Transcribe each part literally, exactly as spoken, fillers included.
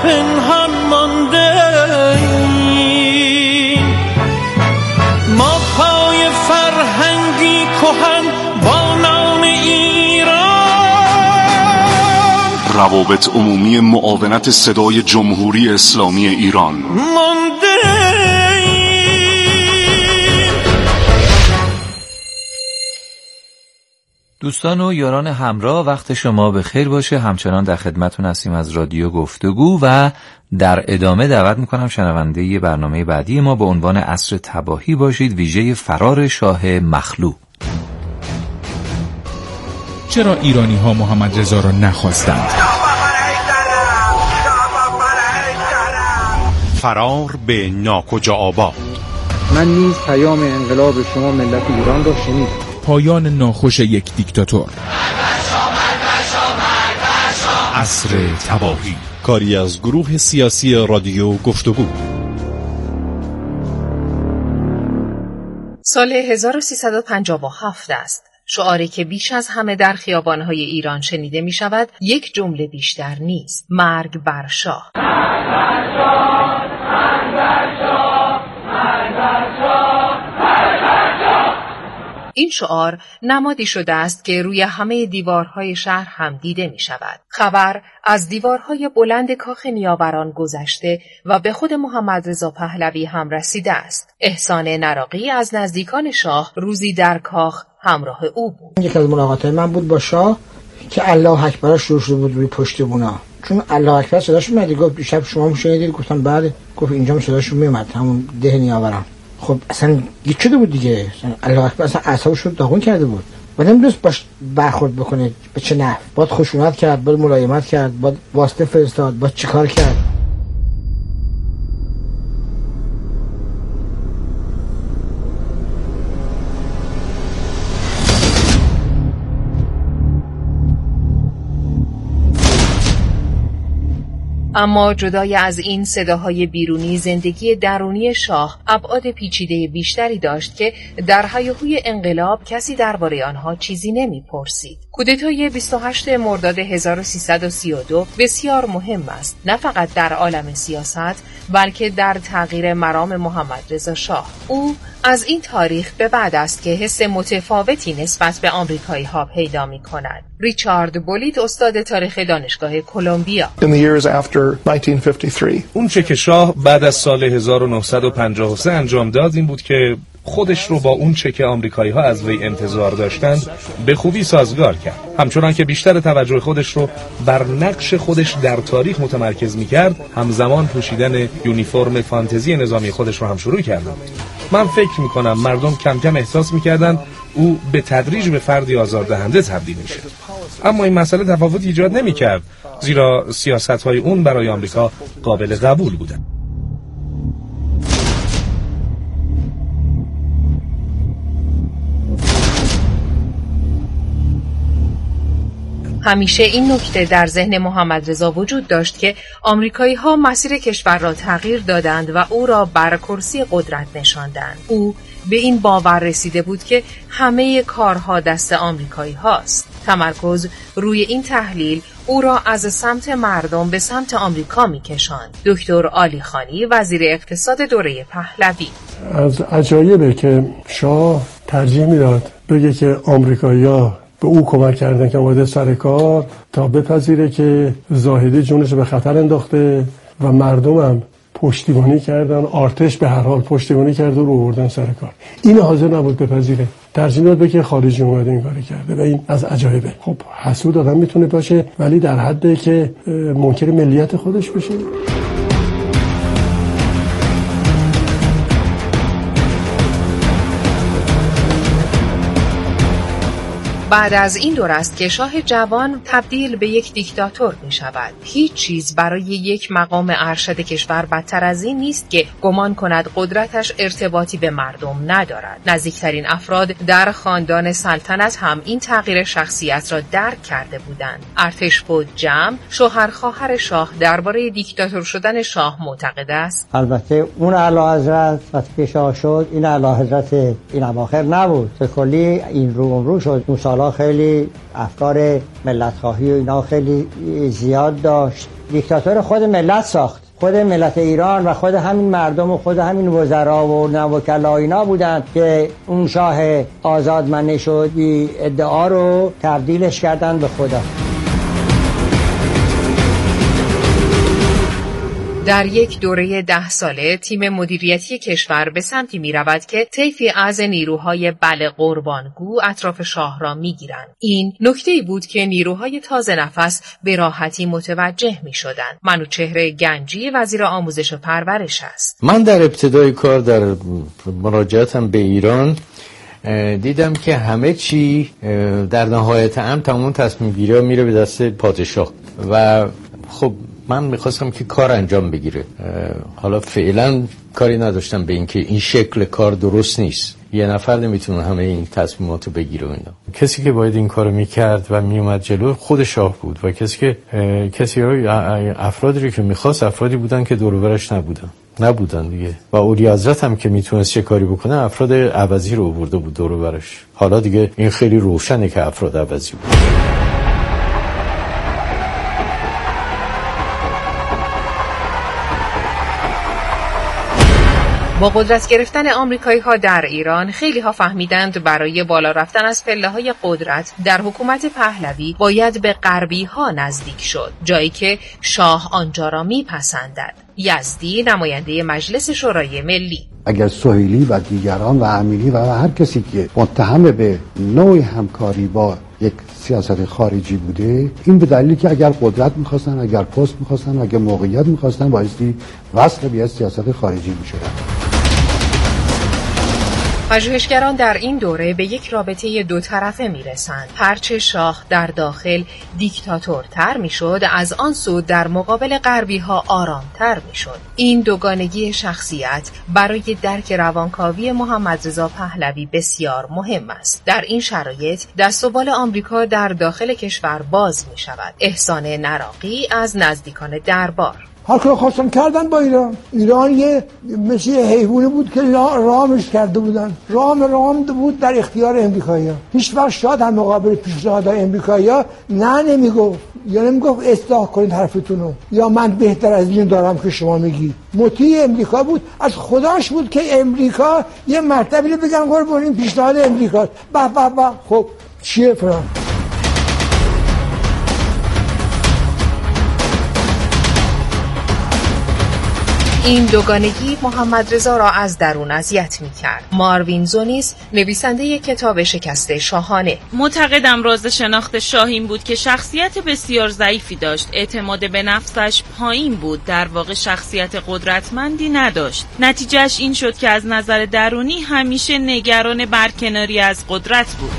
پنهان مانده ایم. ما پای فرهنگی کهن با نام ایران، روابط عمومی معاونت صدای جمهوری اسلامی ایران مانده دوستان و یاران همراه، وقت شما به خیر باشه. همچنان در خدمتتون هستیم از رادیو گفتگو و در ادامه دعوت میکنم شنونده برنامه بعدی ما به عنوان عصر تباهی باشید، ویژه فرار شاه مخلوع. چرا ایرانی ها محمد رضا را نخواستند؟ فرار به ناکجا آباد. من نیز پیام انقلاب شما ملت ایران را شنیدم. پایان ناخوش یک دیکتاتور. عصر تباهی. کاری از گروه سیاسی رادیو گفتگو. سال هزار و سیصد و پنجاه و هفت است. شعاری که بیش از همه در خیابان‌های ایران شنیده می شود یک جمله بیشتر نیست: مرگ بر شاه. این شعار نمادی شده است که روی همه دیوارهای شهر هم دیده می شود. خبر از دیوارهای بلند کاخ نیاوران گذشته و به خود محمد رضا پهلوی هم رسیده است. احسان نراقی از نزدیکان شاه روزی در کاخ همراه او بود. یک از ملاقات‌های من بود با شاه که الله اکبر شروع شده بود روی پشت بونا، چون الله اکبر صداش میاد. گفت شب شما شنیدید؟ گفتم بله. گفت اینجا صداش میاد، همون ده نیاوران. خب اصلا گیج شده بود دیگه، الله اکبر، اصلا اعصابش رو داغون کرده بود و نمیدونست باش برخورد بکنه به چه نحو. باید خشونت کرد، باید ملایمت کرد، باید واسطه فرستاد، باید چیکار کرد. اما جدای از این صداهای بیرونی، زندگی درونی شاه ابعاد پیچیده بیشتری داشت که در هیاهوی انقلاب کسی درباره آنها چیزی نمی‌پرسید. کودتای بیست و هشتم مرداد هزار و سیصد و سی و دو بسیار مهم است، نه فقط در عالم سیاست بلکه در تغییر مرام محمد رضا شاه. او از این تاریخ به بعد است که حس متفاوتی نسبت به آمریکایی‌ها پیدا می‌کند. ریچارد بولید، استاد تاریخ دانشگاه کلمبیا: اون چه که شاه بعد از سال هزار و نهصد و پنجاه و سه انجام داد این بود که خودش رو با اون چه که آمریکایی‌ها از وی انتظار داشتند به خوبی سازگار کرد. همچنان که بیشتر توجه خودش رو بر نقش خودش در تاریخ متمرکز می‌کرد، همزمان پوشیدن یونیفرم فانتزی نظامی خودش رو هم شروع کرد. من فکر می‌کنم مردم کم کم احساس می‌کردند او به تدریج به فردی آزاردهنده تبدیل میشه. اما این مسئله تفاوت ایجاد نمی‌کرد، زیرا سیاست‌های اون برای آمریکا قابل قبول بودند. همیشه این نکته در ذهن محمد رضا وجود داشت که آمریکایی‌ها مسیر کشور را تغییر دادند و او را بر کرسی قدرت نشاندند. او به این باور رسیده بود که همه کارها دست آمریکایی هاست. تمرکز روی این تحلیل او را از سمت مردم به سمت آمریکا می‌کشاند. دکتر عالی خانی، وزیر اقتصاد دوره پهلوی: از عجایبه که شاه ترجیح میداد بگه که آمریکایی‌ها به او کمک کردن که اومده سر کار تا بپذیره که زاهدی جونش به خطر انداخته و مردمم پشتیبانی کردن، ارتش به هر حال پشتیبانی کرد و رو آوردن سر کار. این حاضر نبود بپذیره، ترجیح داد بگه خارجی اومده این کارو کرده و این از عجایبه. خب حسود آدم میتونه باشه ولی در حدی که منکر ملیت خودش بشه. بعد از این دور است که شاه جوان تبدیل به یک دیکتاتور می شود. هیچ چیز برای یک مقام ارشد کشور بدتر از این نیست که گمان کند قدرتش ارتباطی به مردم ندارد. نزدیکترین افراد در خاندان سلطنت هم این تغییر شخصیت را درک کرده بودند. ارتشپود جمع، شوهر خواهر شاه، درباره دیکتاتور شدن شاه معتقد است: البته اون اعلیحضرت وقتی که شاه شد، این اعلیحضرت این اواخر نبود، به کلی این رو رو شد. اون سال بالا خیلی افکار ملت‌خواهی و اینا خیلی زیاد داشت. دیکتاتور خود ملت ساخت، خود ملت ایران و خود همین مردم و خود همین وزرا و وکلا اینا بودند که اون شاه آزادمنه شد بی ادعا رو تبدیلش کردن به خدا. در یک دوره ده ساله تیم مدیریتی کشور به سمتی می رود که طیفی از نیروهای بله قربانگو اطراف شاه را می گیرند. این نکته‌ای بود که نیروهای تازه نفس به راحتی متوجه می شدند. منوچهر گنجی وزیر آموزش و پرورش است. من در ابتدای کار در مراجعتم به ایران دیدم که همه چی در نهایت امر تمام تصمیم گیری میره به دست پادشاه و خب من میخواستم که کار انجام بگیره. حالا فعلا کاری نداشتم به اینکه این شکل کار درست نیست، یه نفر نمیتونه همه این تصمیمات رو بگیره. اینا کسی که باید این کارو میکرد و میومد جلو خود شاه بود و کسی که کسی های افرادی که میخواست افرادی بودن که دور و برش نبودن نبودن دیگه و اولی حضرت هم که میتونست چه کاری بکنه افراد عوضی رو آورده بود دور و برش. حالا دیگه این خیلی روشنه که افراد عوضی بود. با قدرت گرفتن آمریکایی‌ها در ایران خیلی ها فهمیدند برای بالا رفتن از پله‌های قدرت در حکومت پهلوی باید به غربی‌ها نزدیک شد، جایی که شاه آنجا را میپسندد. یزدی نماینده مجلس شورای ملی: اگر سهیلی و دیگران و امینی و هر کسی که متهم به نوع همکاری با یک سیاست خارجی بوده، این به دلیلی که اگر قدرت می‌خواستن، اگر پست می‌خواستن، اگر موقعیت می‌خواستن، بایستی وصل به سیاست خارجی می‌شدن. پژوهشگران در این دوره به یک رابطه دو طرفه میرسند. هرچه شاه در داخل دیکتاتورتر میشد، از آن سو در مقابل غربی ها آرامتر میشد. این دوگانگی شخصیت برای درک روانکاوی محمدرضا پهلوی بسیار مهم است. در این شرایط دست و بال آمریکا در داخل کشور باز می شود. احسان نراقی از نزدیکان دربار: هر کار خواستم کردن با ایران. ایران یه مثل حیوانی بود که رامش کرده بودن. رام رام بود در اختیار امریکایی‌ها. هیچ وقت شاه در مقابل پیشنهادهای امریکایی‌ها نه نمیگفت. یا نمیگفت اصلاح کنید حرفتونو، یا من بهتر از این دارم که شما میگی. مطیع امریکا بود. از خداش بود که امریکا یه مرتبه بگن قربون این پیشنهاد امریکا. به به به خب چیه فرام؟ این دوگانگی محمدرضا را از درون اذیت می‌کرد. ماروین زونیس نویسنده کتاب شکست شاهانه: معتقدم راز شناخت شاه این بود که شخصیت بسیار ضعیفی داشت، اعتماد به نفسش پایین بود، در واقع شخصیت قدرتمندی نداشت. نتیجهش این شد که از نظر درونی همیشه نگران برکناری از قدرت بود.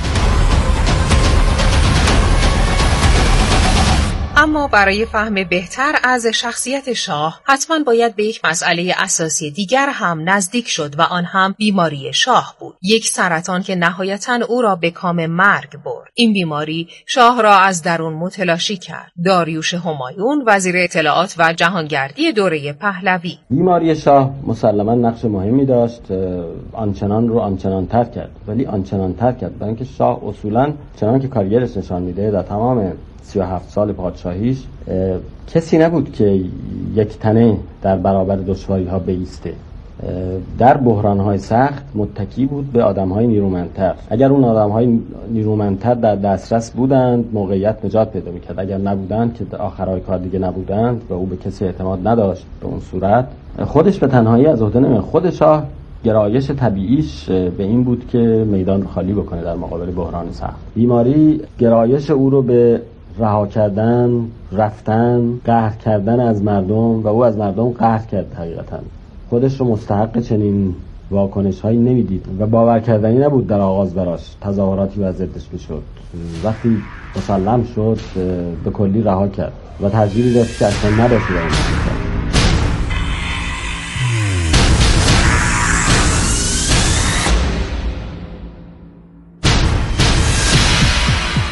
اما برای فهم بهتر از شخصیت شاه حتما باید به یک مسئله اساسی دیگر هم نزدیک شد و آن هم بیماری شاه بود. یک سرطان که نهایتاً او را به کام مرگ برد. این بیماری شاه را از درون متلاشی کرد. داریوش همایون وزیر اطلاعات و جهانگردی دوره پهلوی: بیماری شاه مسلماً نقش مهمی داشت، آنچنان رو آنچنان تر کرد، ولی آنچنان تر کرد برای اینکه شاه اصولاً چنان که کارگرش نشان میده در تمام سی و هفت سال پادشاهیش کسی نبود که یک تنه در برابر دشواری ها بایسته. در بحران های سخت متکی بود به آدم های نیرومندتر. اگر اون آدم های نیرومندتر در دسترس بودند موقعیت نجات پیدا میکرد، اگر نبودند که آخرهای کار دیگه نبودند و او به کسی اعتماد نداشت به اون صورت خودش به تنهایی از عهده نمیاد. خود شاه گرایش طبیعیش به این بود که میدان خالی بکنه در مقابل بحران سخت. بیماری گرایش او رو به رها کردن، رفتن، قهر کردن از مردم و او از مردم قهر کرد. حقیقتا خودش رو مستحق چنین واکنش هایی نمیدید و باور کردنی نبود در آغاز براش تظاهراتی و ضدش بشد. وقتی مسلم شد به کلی رها کرد و ترجیحی داشت که اصلا نباشه در این مملکت.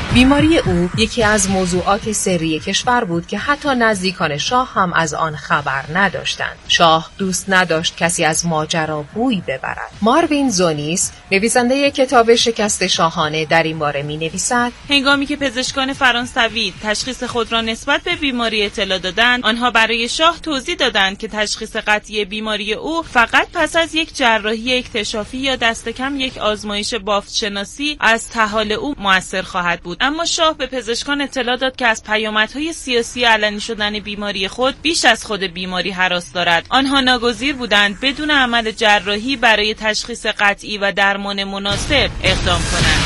بیماری او یکی از موضوعات سری کشور بود که حتی نزدیکان شاه هم از آن خبر نداشتند. شاه دوست نداشت کسی از ماجرا بوی ببرد. ماروین زونیس، نویسنده کتاب شکست شاهانه، در این باره می‌نویسد: هنگامی که پزشکان فرانسوی تشخیص خود را نسبت به بیماری اطلاع دادند، آنها برای شاه توضیح دادند که تشخیص قطعی بیماری او فقط پس از یک جراحی اکتشافی یا دست کم یک آزمایش بافت شناسی از تحال او مؤثر خواهد بود. اما شاه به پزشکان اطلاع داد که از پیامدهای سیاسی علنی شدن بیماری خود بیش از خود بیماری هراس دارد. آنها ناگزیر بودند بدون عمل جراحی برای تشخیص قطعی و درمان مناسب اقدام کنند.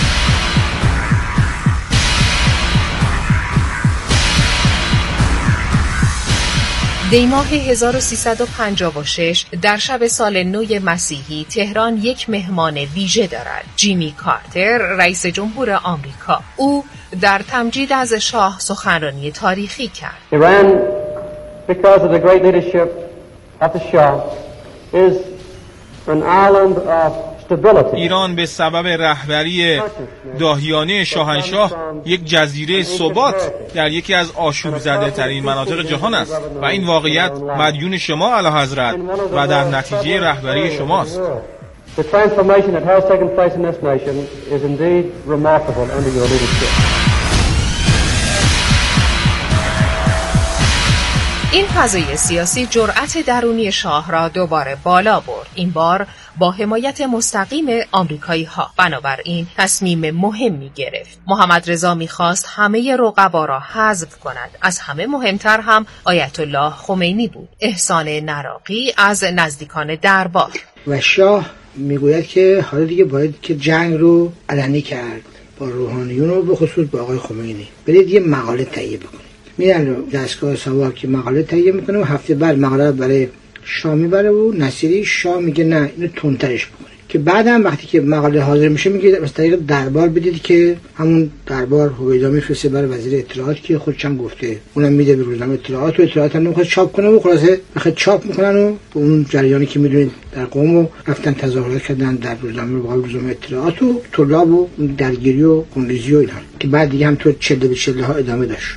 دی ماه هزار و سیصد و پنجاه و شش در شب سال نو مسیحی تهران یک مهمان ویژه دارد: جیمی کارتر، رئیس جمهور آمریکا. او در تمجید از شاه سخنرانی تاریخی کرد. Iran, because of the great leadership of the Shah, is an island of ایران به سبب رهبری داهیانه شاهنشاه یک جزیره ثبات در یکی از آشوب زده ترین مناطق جهان است و این واقعیت مدیون شما اعلیحضرت و در نتیجه رهبری شماست. The transformation that has taken place in this nation is indeed remarkable under your leadership. این فضای سیاسی جرأت درونی شاه را دوباره بالا برد، این بار با حمایت مستقیم آمریکایی ها. بنابراین تصمیم مهمی گرفت. محمد رضا می‌خواست همه رقبا را حذف کند. از همه مهمتر هم آیت الله خمینی بود. احسان نراقی از نزدیکان دربار. و شاه میگوید که حالا دیگه باید که جنگ رو علنی کرد با روحانیون و به خصوص با آقای خمینی. برید یه مقاله تهیه بکنید. میرن دستگاه ساواک که مقاله تهیه میکنه و هفته بعد مقاله برای شاه میبره و نصیری. شاه میگه نه، اینو تندترش بکنید. که بعدم وقتی که مقاله حاضر میشه میگه از طریق دربار بدید که همون دربار هویدا میفرسته برای وزیر اطلاعات که خودش هم گفته، اونم میده به روزنامه اطلاعات و اطلاعات هم نمیخواد چاپ کنه و خلاصه بخاطر چاپ میکنن و اون جریانی که میدونید در قم و رفتن تظاهرات کردن در روزنامه با روزنامه اطلاعات و طلاب و درگیری و خونریزی و اینا که بعد دیگه هم تو چله به چله ها ادامه داشت.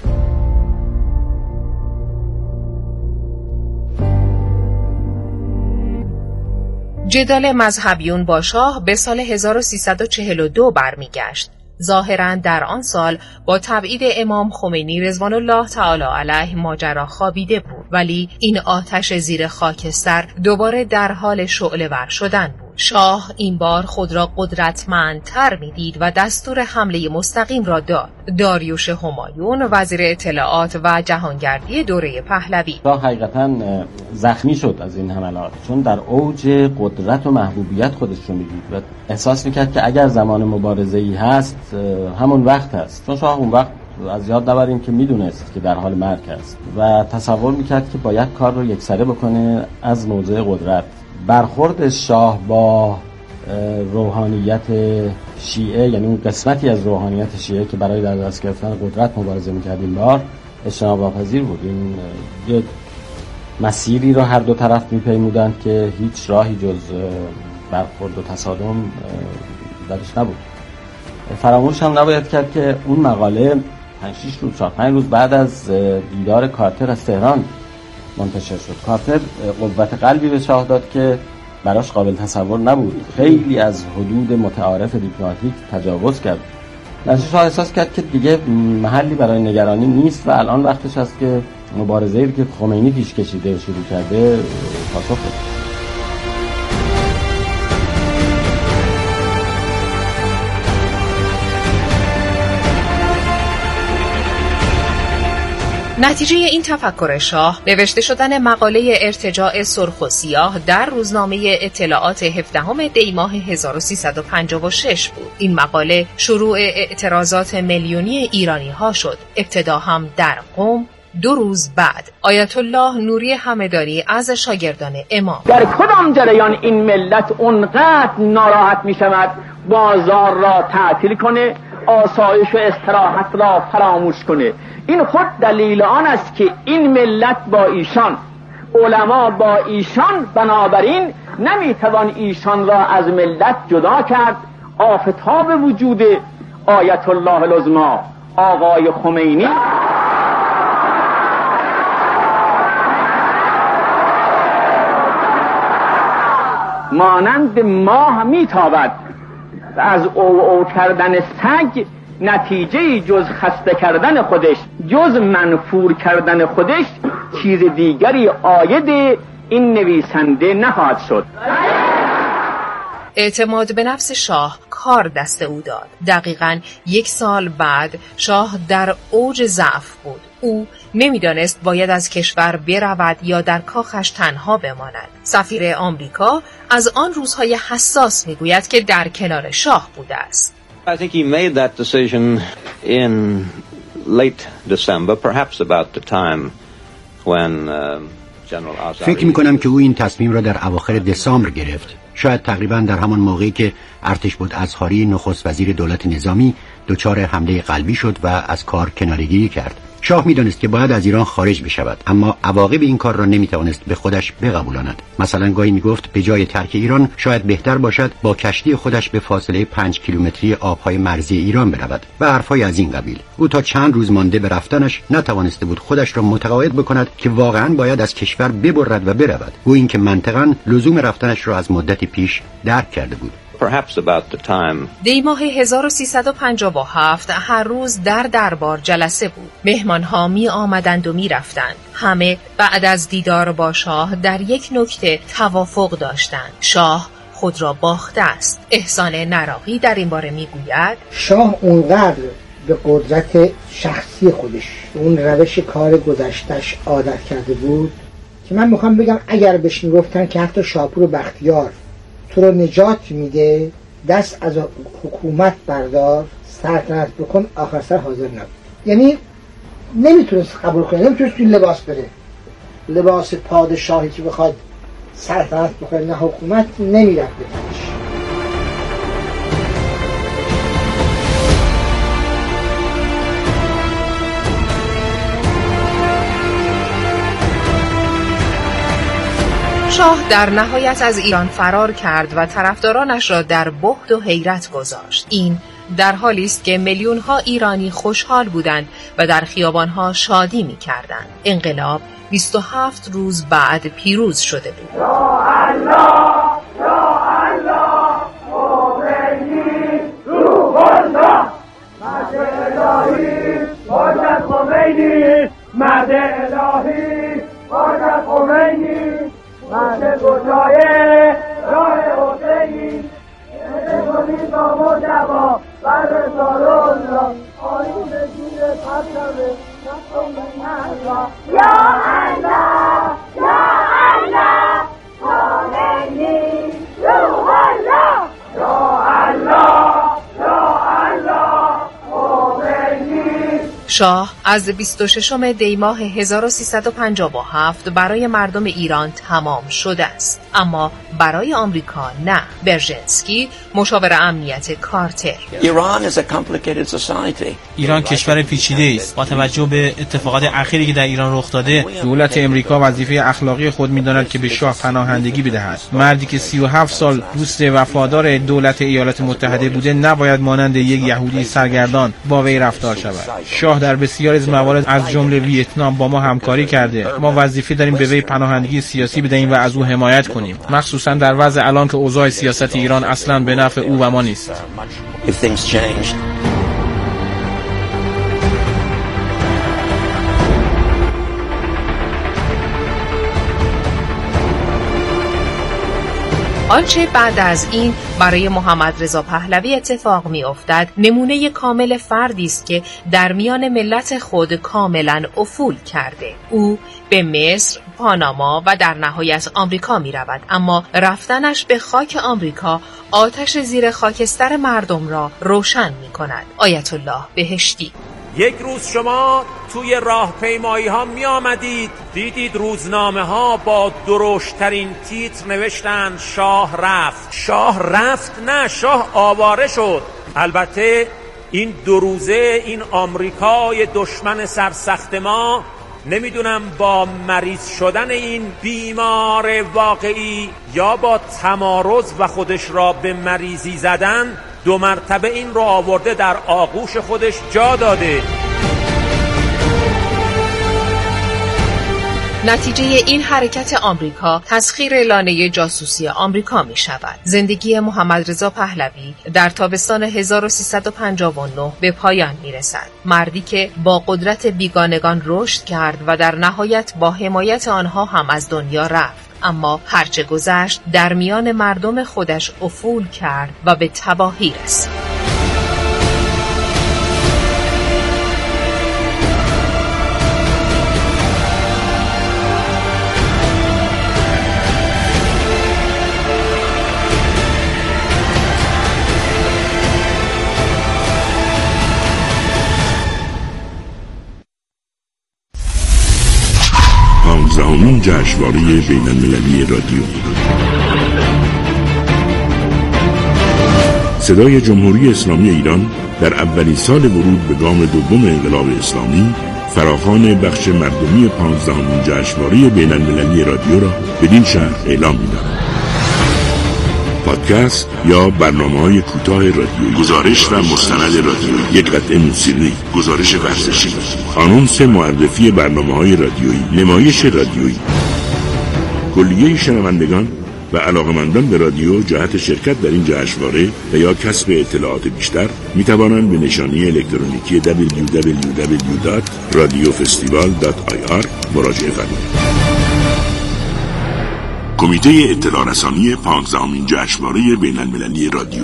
جدال مذهبیون با شاه به سال هزار و سیصد و چهل و دو برمیگشت. ظاهراً در آن سال با تبعید امام خمینی رضوان الله تعالی علیه ماجرا خوابیده بود، ولی این آتش زیر خاکستر دوباره در حال شعله‌ور شدن بود. شاه این بار خود را قدرتمندتر می‌دید و دستور حمله مستقیم را داد. داریوش همایون، وزیر اطلاعات و جهانگردی دوره پهلوی، شاه حقیقتاً زخمی شد از این حملات، چون در اوج قدرت و محبوبیت خودش رو می‌دید و احساس می‌کرد که اگر زمان مبارزه‌ای هست همون وقت هست، چون شاه اون وقت از یاد نبریم که میدونست که در حال مرگ است و تصور میکرد که باید کار رو یکسره بکنه از موضع قدرت. برخورد شاه با روحانیت شیعه، یعنی اون قسمتی از روحانیت شیعه که برای در دست گرفتن قدرت مبارزه میکرد، این بار اجتناب ناپذیر بود. این یه مسیری رو هر دو طرف میپیمودند که هیچ راهی جز برخورد و تصادم درش نبود. فراموش هم نباید کرد که اون مقاله پنج شش روز چهار پنج روز بعد از دیدار کارتر از تهران منتشر شد. کارتر قوت قلبی به شاه داد که براش قابل تصور نبود. خیلی از حدود متعارف دیپلماتیک تجاوز کرد. در شاه احساس کرد که دیگه محلی برای نگرانی نیست و الان وقتش است که مبارزه‌ای که خمینی پیش کشیده و شروع کرده پاسخ بده. نتیجه این تفکر شاه نوشته شدن مقاله ارتجاع سرخ و سیاه در روزنامه اطلاعات هفدهم دی ماه هزار و سیصد و پنجاه و شش بود. این مقاله شروع اعتراضات میلیونی ایرانی ها شد. ابتدا هم در قم، دو روز بعد آیت الله نوری همدانی از شاگردان امام: در کدام جریان این ملت اونقدر ناراحت می شود بازار را تعطیل کنه، آسایش و استراحت را فراموش کنه؟ این خود دلیل آن است که این ملت با ایشان، علما با ایشان، بنابراین نمیتوان ایشان را از ملت جدا کرد. آفتاب وجود آیت الله العظما، آقای خمینی مانند ماه میتابد و از او او کردن سگ نتیجه جز خسته کردن خودش، جز منفور کردن خودش، چیز دیگری عاید این نویسنده نخواهد شد. اعتماد به نفس شاه کار دست او داد. دقیقاً یک سال بعد شاه در اوج ضعف بود. او نمیدانست باید از کشور برود یا در کاخش تنها بماند. سفیر آمریکا از آن روزهای حساس میگوید که در کنار شاه بوده است. I think he made that decision in late December, perhaps about the time when uh, General Azari. فکر می‌کنم که او این تصمیم را در اواخر دسامبر گرفت. شاید تقریباً در همان موقعی که ارتشبد اظهاری نخست وزیر دولت نظامی دچار حمله قلبی شد و از کار کناره‌گیری کرد. شاه می‌دانست که باید از ایران خارج بشود، اما عواقب این کار را نمی‌توانست به خودش بقبولاند. مثلا گاهی می‌گفت به جای ترک ایران شاید بهتر باشد با کشتی خودش به فاصله پنج کیلومتری آب‌های مرزی ایران برود و حرفای از این قبیل. او تا چند روز مانده به رفتنش نتوانسته بود خودش را متقاعد بکند که واقعاً باید از کشور ببرد و برود. او این که منطقاً لزوم رفتنش را از مدتی پیش درک کرده بود. Perhaps about the time. دی ماه هزار و سیصد و پنجاه و هفت هر روز در دربار جلسه بود. مهمانها می آمدند و می رفتند. همه بعد از دیدار با شاه در یک نکته توافق داشتند. شاه خود را باخته است. احسان نراقی در این باره می گوید شاه اونقدر به قدرت شخصی خودش اون روش کار گذشتش عادت کرده بود که من میخوام بگم اگر بهش میگفتن که حتی شاپور و بختیار تو رو نجات میده، دست از حکومت بردار، سلطنت بکن، آخر سر حاضر نبود. یعنی نمیتونست قبول کنه، نمیتونست توی لباس بره، لباس پادشاهی که بخواد سلطنت بکنه نه حکومت، نمیرفت بکنش. شاه در نهایت از ایران فرار کرد و طرفدارانش را در بهت و حیرت گذاشت. این در حالی است که میلیون‌ها ایرانی خوشحال بودند و در خیابان‌ها شادی می‌کردند. انقلاب بیست و هفت روز بعد پیروز شده بود. یا الله یا الله خمینی روح الله مرد الهی حاجت خمینی مرد الهی حاجت خمینی مرد گشای راه حسینی ادگونی با مجبا بر رسالون را آیون دیر پرچمه نفتون به نهرا یا الله یا الله خمینی روح الله یا الله یا الله خمینی. شاه از بیست و ششم دی ماه هزار و سیصد و پنجاه و هفت برای مردم ایران تمام شده است، اما برای آمریکا نه. برژنسکی مشاور امنیت کارتر: ایران کشور پیچیده است. با توجه به اتفاقات اخیری که در ایران رخ داده، دولت امریکا وظیفه اخلاقی خود می‌داند که به شاه پناهندگی بدهد. مردی که سی و هفت سال دوست وفادار دولت ایالات متحده بوده نباید مانند یک یهودی سرگردان با وی رفتار شود. شاه در بسیاری از موارد از جمله ویتنام با ما همکاری کرده. ما وظیفه داریم به وی پناهندگی سیاسی بدهیم و از او حمایت کنیم، مخصوصا در وضع الان که اوضاع سیاست ایران اصلا به نفع او و ما نیست. آنچه بعد از این برای محمد رضا پهلوی اتفاق می افتد نمونه کامل فردی است که در میان ملت خود کاملا افول کرده. او به مصر، پاناما و در نهایت آمریکا می رود، اما رفتنش به خاک آمریکا آتش زیر خاکستر مردم را روشن می کند. آیت الله بهشتی: یک روز شما توی راهپیمایی ها می آمدید، دیدید روزنامه ها با درشترین تیتر نوشتن شاه رفت. شاه رفت نه، شاه آواره شد. البته این دو روزه این آمریکای دشمن سرسخت ما، نمیدونم با مریض شدن این بیمار واقعی یا با تمارض و خودش را به مریضی زدن، دو مرتبه این رو آورده در آغوش خودش جا داده. نتیجه این حرکت آمریکا تسخیر لانه جاسوسی آمریکا می شود. زندگی محمد رضا پهلوی در تابستان هزار و سیصد و پنجاه و نه به پایان می رسد. مردی که با قدرت بیگانگان رشد کرد و در نهایت با حمایت آنها هم از دنیا رفت. اما هرچه گذشت در میان مردم خودش افول کرد و به تباهی رسید. پانزدهمین جشنواره بین المللی رادیو. صدای جمهوری اسلامی ایران در اولین سال ورود به گام دوم انقلاب اسلامی فراخوان بخش مردمی پانزدهمین جشنواره بین المللی رادیو را بدین شهر اعلام می‌دارد. پادکست یا برنامه‌های کوتاه رادیویی، گزارش و مستند رادیویی، یک قطعه موسیقی، گزارش ورزشی، آنونس معرفی برنامه‌های رادیویی، نمایش رادیویی. کلیه شنوندگان و علاقمندان به رادیو جهت شرکت در این جشنواره و یا کسب اطلاعات بیشتر می توانند به نشانی الکترونیکی دبلیو دبلیو دبلیو دات رادیو فستیوال دات آی آر مراجعه فرمایید. کمیته اطلاع رسانی پانزدهمین جشنواره بین المللی رادیو.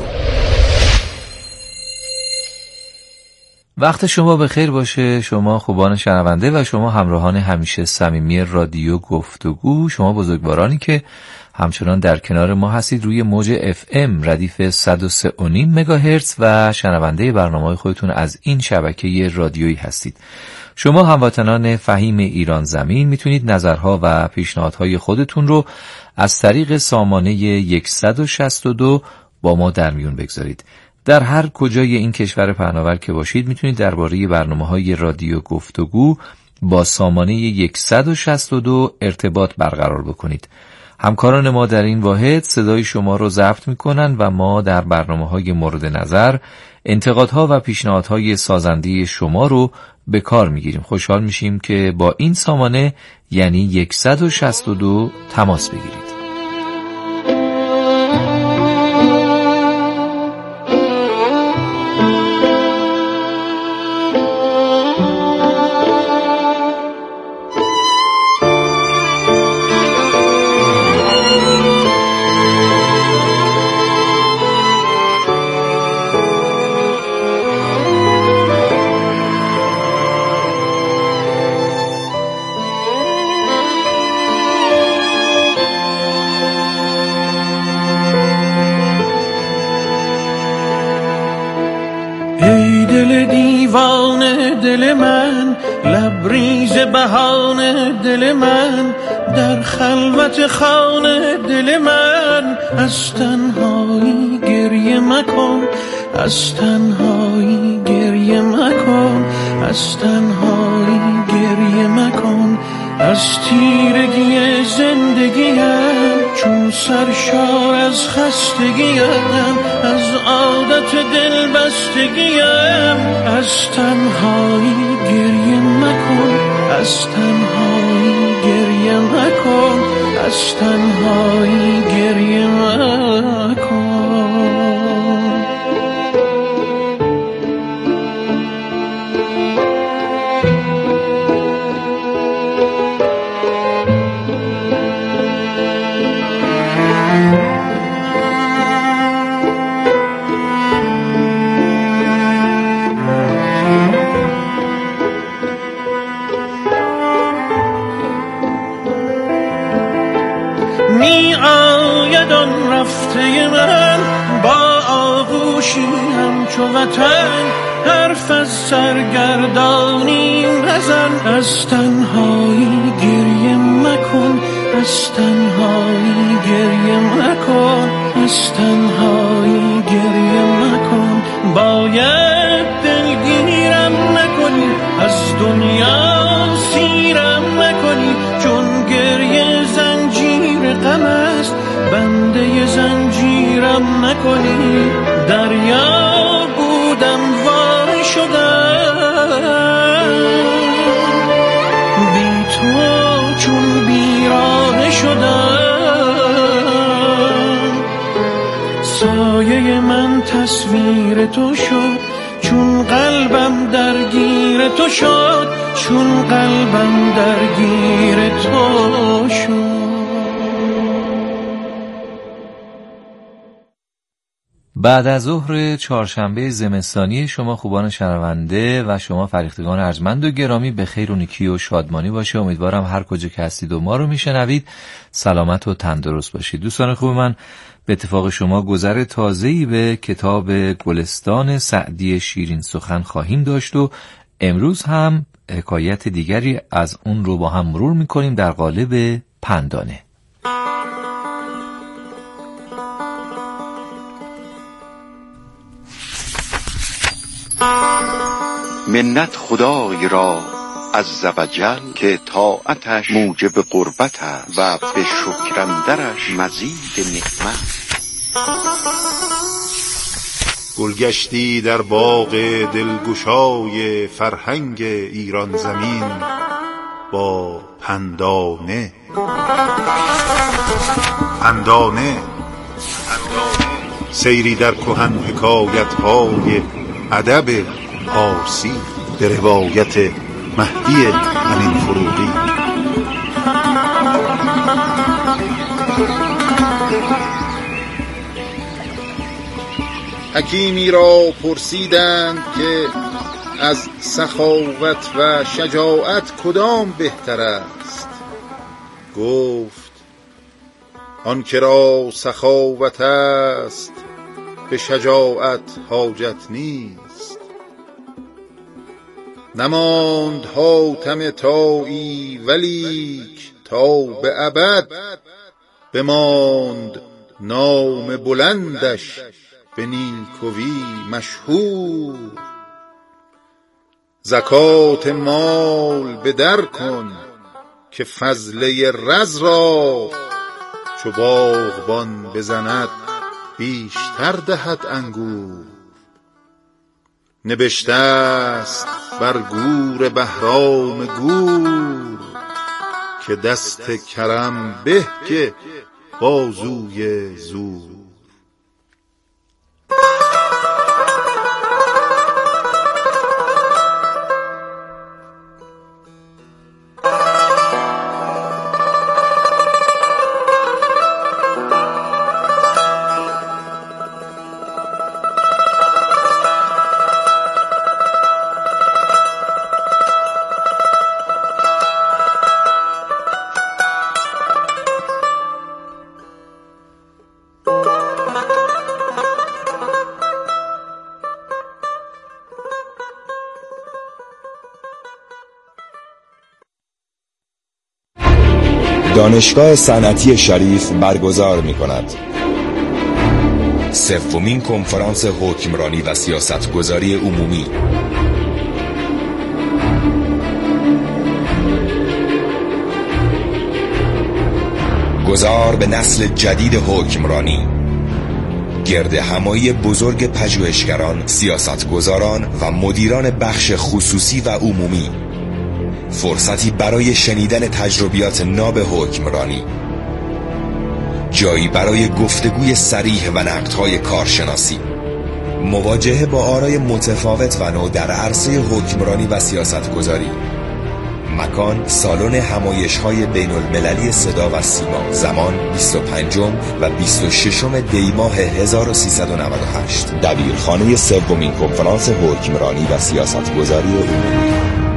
وقت شما بخیر باشه، شما خوبان شنونده و شما همراهان همیشه صمیمی رادیو گفتگو، شما بزرگوارانی که همچنان در کنار ما هستید روی موج اف ام ردیف صد و سه و نیم مگاهرتز و شنونده برنامه‌های خودتون از این شبکه رادیویی هستید. شما هموطنان فهیم ایران زمین میتونید نظرها و پیشنهادهای خودتون رو از طریق سامانه صد و شصت و دو با ما در میون بگذارید. در هر کجای این کشور پهناور که باشید میتونید درباره برنامه‌های رادیو گفتگو با سامانه صد و شصت و دو ارتباط برقرار بکنید. همکاران ما در این واحد صدای شما رو ضبط میکنن و ما در برنامه‌های مورد نظر انتقادها و پیشنهادهای سازنده شما رو به کار میگیریم. خوشحال میشیم که با این سامانه یعنی صد و شصت و دو تماس بگیرید. دل من لبریز بهانه، دل من در خلوت خانه، دل من از تنهایی گریه مکن، از تنهایی گریه مکن، از تنهایی گریه مکن. از تیرگی زندگیم چون سرشار از خستگیم، از عادت دل بستگیم، از تنهایی گریه مکن، از تنهایی گریه مکن، از تنهایی گریه مکن. رفته من با آغوشی همچو وطن، حرف از سرگردانی بزن. از تنهایی گریه مکن، از تنهایی گریه مکن، از تنهایی گریه مکن. باید دلگیرم نکنی، از دنیا سیرم نکنی، چون گریه زنجیر غم است، بنده زنجیرم نکنی. دریا بودم وای شدم، بی تو چون بیرانه شدم. سایه من تصویر تو شد، چون قلبم درگیر تو شد، چون قلبم درگیر تو شد. بعد از ظهر چهارشنبه زمستانی شما خوبان شنونده و شما فرهیختگان ارجمند و گرامی به خیر و نیکی و شادمانی باشه. امیدوارم هر کجا که هستید و ما رو میشنوید سلامت و تندرست باشید. دوستان خوب من، به اتفاق شما گذر تازه‌ای به کتاب گلستان سعدی شیرین سخن خواهیم داشت و امروز هم حکایت دیگری از اون رو با هم مرور میکنیم در قالب پندانه. منت خدای را عز و جل که طاعتش موجب قربت است و به شکرندرش مزید نعمت. گلگشتی در باغ دلگشای فرهنگ ایران زمین با پندانه. پندانه سیری در کهن حکایت‌های ادب پارسی به روایت مهدی امین فروغی. حکیمی را پرسیدند که از سخاوت و شجاعت کدام بهتر است؟ گفت آن که را سخاوت است به شجاعت حاجت نیست. نماند حاتم طایی ولیک تا به ابد، بماند نام بلندش به نیکویی مشهور. زکات مال به در کن که فضله رز را، چو باغبان بزند بیشتر دهد انگور. نبشته است بر گور بهرام گور که دست کرم به که بازوی زور. دانشگاه صنعتی شریف برگزار می‌کند سومین کنفرانس حکمرانی و سیاستگذاری عمومی. گذار به نسل جدید حکمرانی، گرد همایی بزرگ پژوهشگران، سیاستگزاران و مدیران بخش خصوصی و عمومی. فرصتی برای شنیدن تجربیات ناب حکمرانی، جایی برای گفتگوی صریح و نقدهای کارشناسی، مواجهه با آرای متفاوت و نو در عرصه حکمرانی و سیاستگذاری. مکان سالن همایش‌های بین‌المللی صدا و سیما. زمان بیست و پنجم و بیست و ششم دی ماه هزار و سیصد و نود و هشت. دبیرخانه سومین کنفرانس حکمرانی و سیاستگذاری عمومی.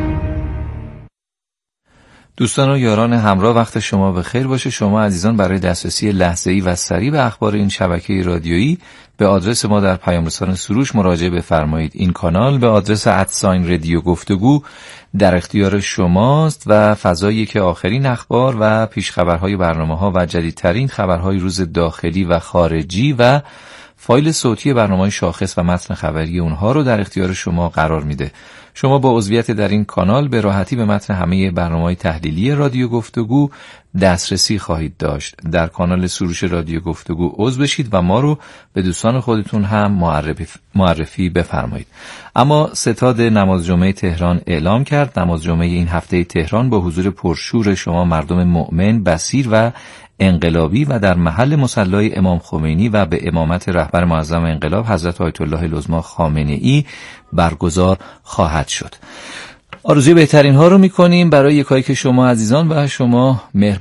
دوستان و یاران همراه، وقت شما به خیر باشه. شما عزیزان برای دسترسی لحظه‌ای و سریع به اخبار این شبکه رادیویی به آدرس ما در پیام رسان سروش مراجعه بفرمایید. این کانال به آدرس ادساین رادیو گفتگو در اختیار شماست و فضایی که آخرین اخبار و پیشخبرهای برنامه‌ها و جدیدترین خبرهای روز داخلی و خارجی و فایل صوتی برنامه‌های شاخص و متن خبری اونها رو در اختیار شما قرار میده. شما با عضویت در این کانال به راحتی به متن همه برنامه‌های تحلیلی رادیو گفتگو دسترسی خواهید داشت. در کانال سروش رادیو گفتگو عضو بشید و ما رو به دوستان خودتون هم معرفی, معرفی بفرمایید. اما ستاد نماز جمعه تهران اعلام کرد نماز جمعه این هفته تهران با حضور پرشور شما مردم مؤمن، بصیر و انقلابی و در محل مصلی امام خمینی و به امامت رهبر معظم انقلاب حضرت آیت الله العظمی خامنه‌ای برگزار خواهد شد. آرزوی بهترین ها رو می‌کنیم برای یکایی که شما عزیزان و شما مهربان